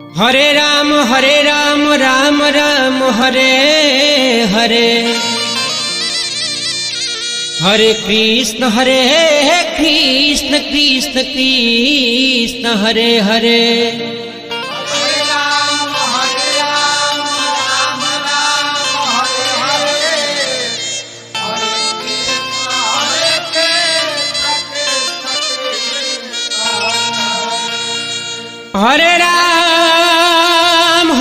Hare Ram Ram Ram Hare Hare, Hare Krishna Krishna Krishna Hare Hare. Hare Ram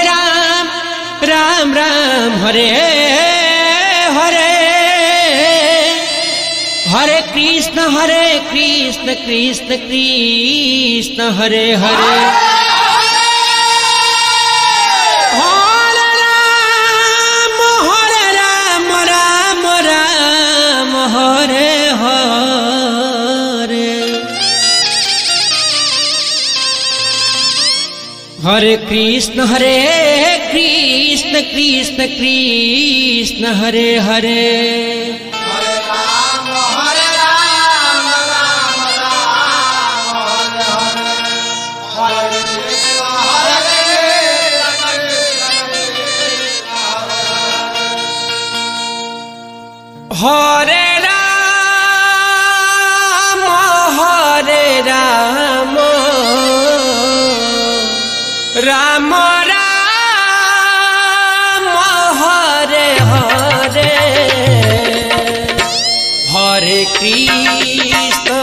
Ram Ram Hare Hare, Hare Krishna Krishna Krishna Hare Hare. Hare Ram Ram Ram Hare Hare, Hare Krishna Krishna Krishna Hare Hare. Hare Ram Ram Ram Hare Hare, Hare Krishna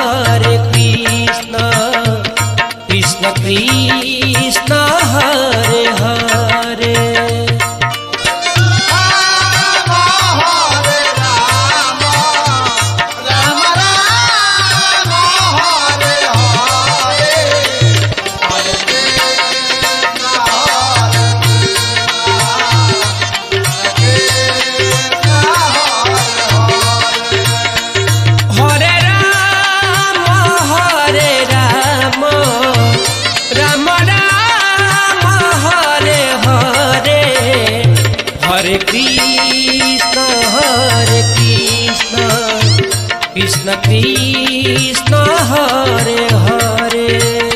Krishna Krishna Hare Hare. Hare Krishna Krishna Krishna Hare Hare.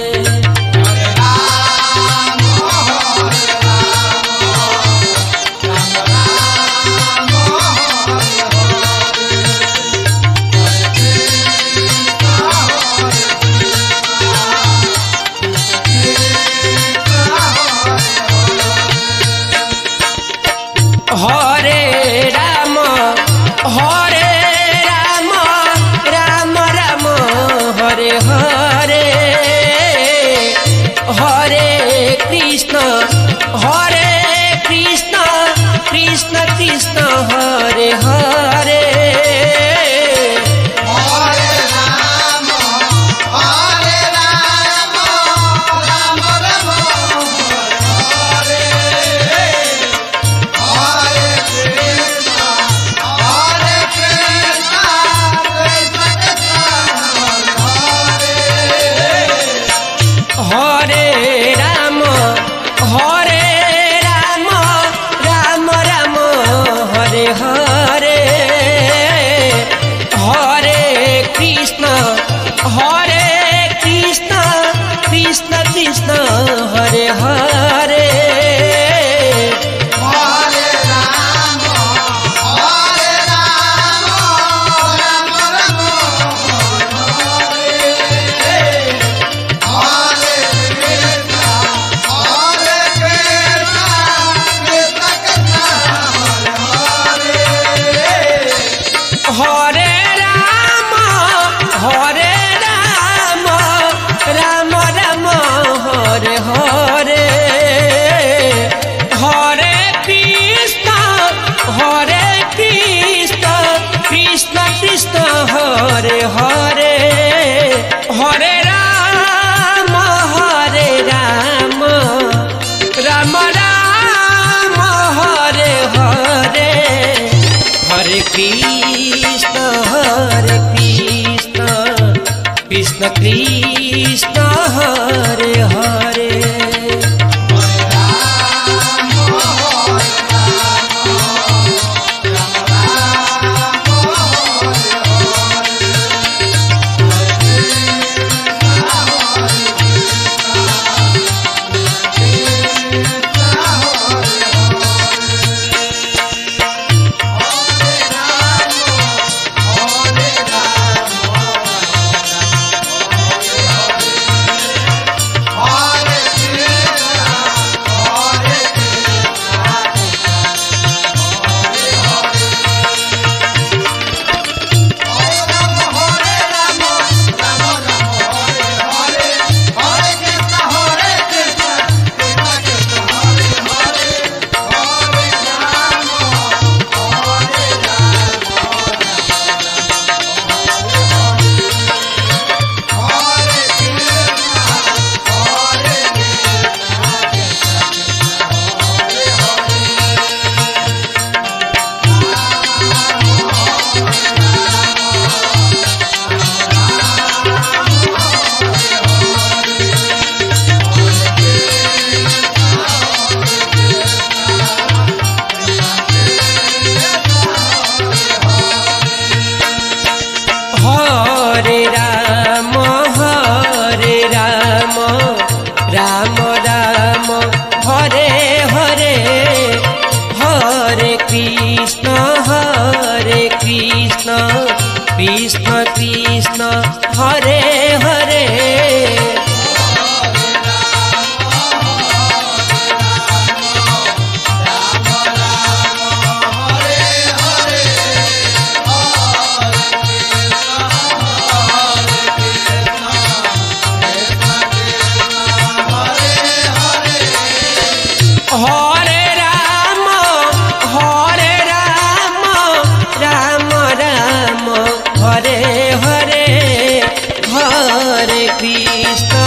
Hare Ram Ram Ram Hare Hare, Hare Krishna Krishna Krishna Hare Hare. Hare Ram Ram Ram Hare Hare, Hare Krishna Krishna Krishna Hare Hare. Hare Ram Ram Ram Hare Hare, Hare Krishna Krishna Krishna Hare Hare. Hare Ram Ram Ram Hare Hare, Hare Krishna Krishna Krishna Hare Hare. Krishna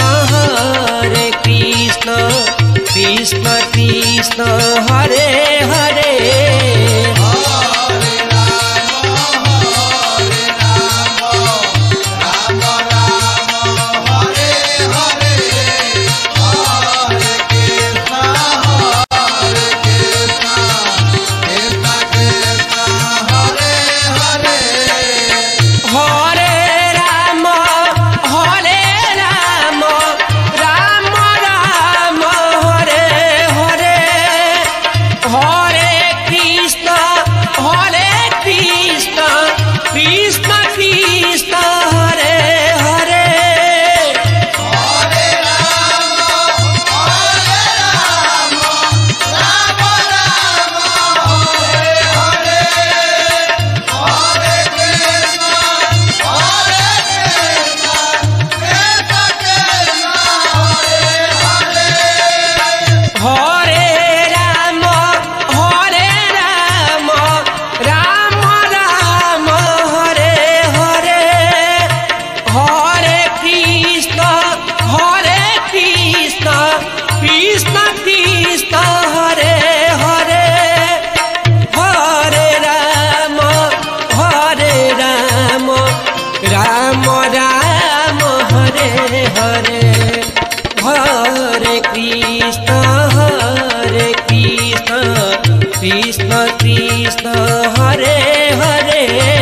Krishna Krishna Hare Hare Krishna Krishna Hare Hare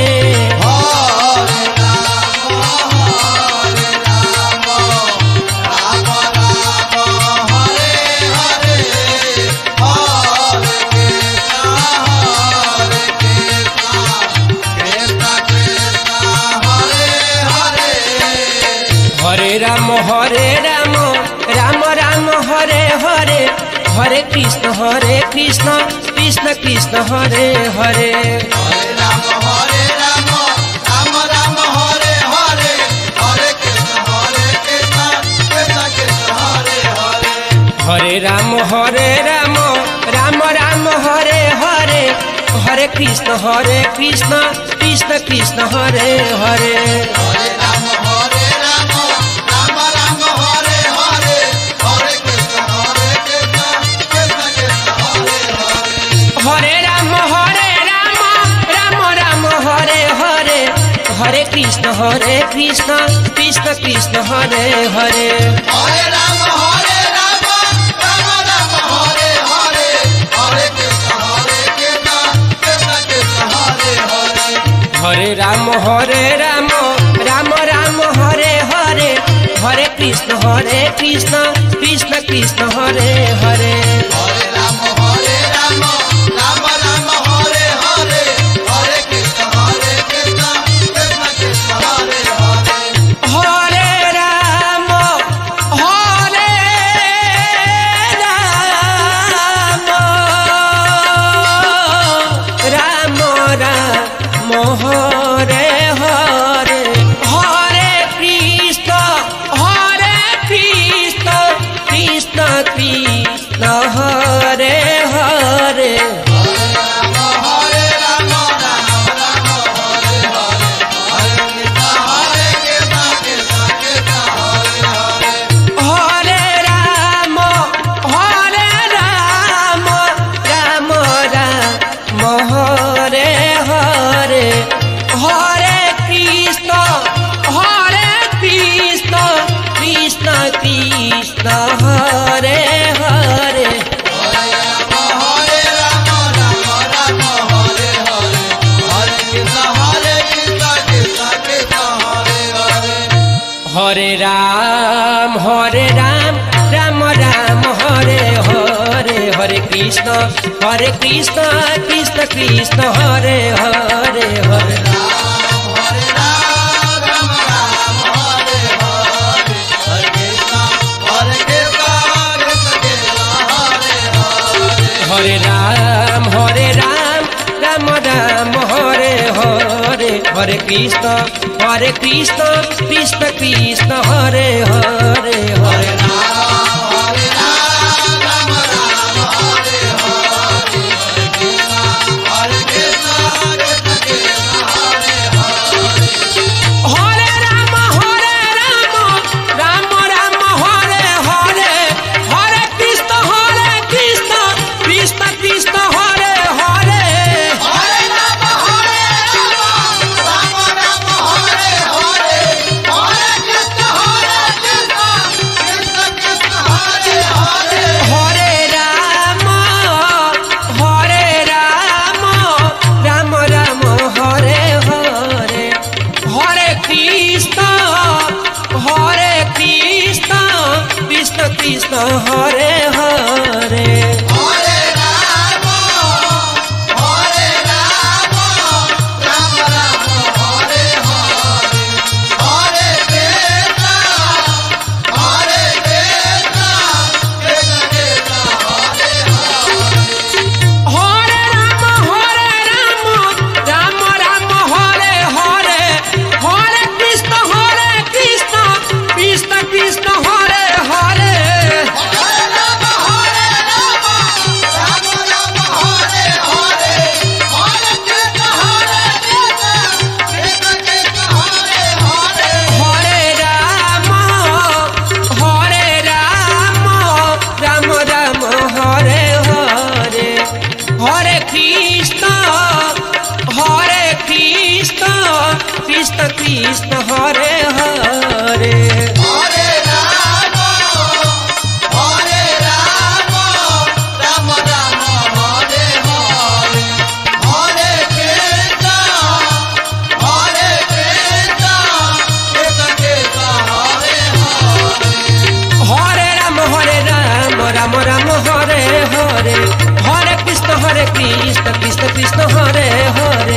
Ram Ram Hare Hare Hare Krishna Krishna Krishna Hare Hare Hare Ram Ram Ram Hare Hare Hare Krishna Krishna Krishna Hare Hare Hare Ram Ram Ram Hare Hare Hare Krishna Krishna Krishna Hare Hare Hare Ram Ram Ram Hare Hare Hare Krishna Krishna Krishna Hare Hare Hare Ram Ram Ram Hare Hare Hare Krishna Krishna Krishna Hare Hare Hare Ram Ram Ram Hare Hare Hare Krishna Krishna Krishna Hare Hare Hare Ram Ram Ram Hare Hare Hare Krishna Krishna Krishna Hare Hare Hare Ram Ram Ram Hare Hare Hare Krishna Krishna Krishna Hare Hare Hare Ram Ram Hare Hare Hare Krishna Krishna Krishna Hare Hare Ram Ram Ram Hare Hare Hare Krishna Krishna Hare Hare Hare Ram Ram Hare Hare Hare Krishna Krishna Krishna Hare Hare Hare Ram Ram Ram Hare Hare Hare Krishna Krishna Krishna Hare Hare Hare Hare Ram Ram Ram Hare Hare Hare Krishna Krishna Krishna Hare Hare Hare Hare Hare Hare Ram Ram Ram Hare Hare Hare Krishna Krishna Krishna Hare Hare Hare Ram Ram Ram Hare Hare Hare Krishna Krishna Krishna Hare Hare Hare Ram Ram Ram Hare Hare Hare Krishna Krishna Krishna Hare Hare Hare Ram Ram Ram Hare Hare Hare Krishna Krishna Krishna Hare Hare Hare Ram Ram Ram Hare Hare Hare Krishna Krishna Krishna Hare Hare Hare Ram Ram Ram Hare Hare Hare Krishna Krishna Krishna Hare Hare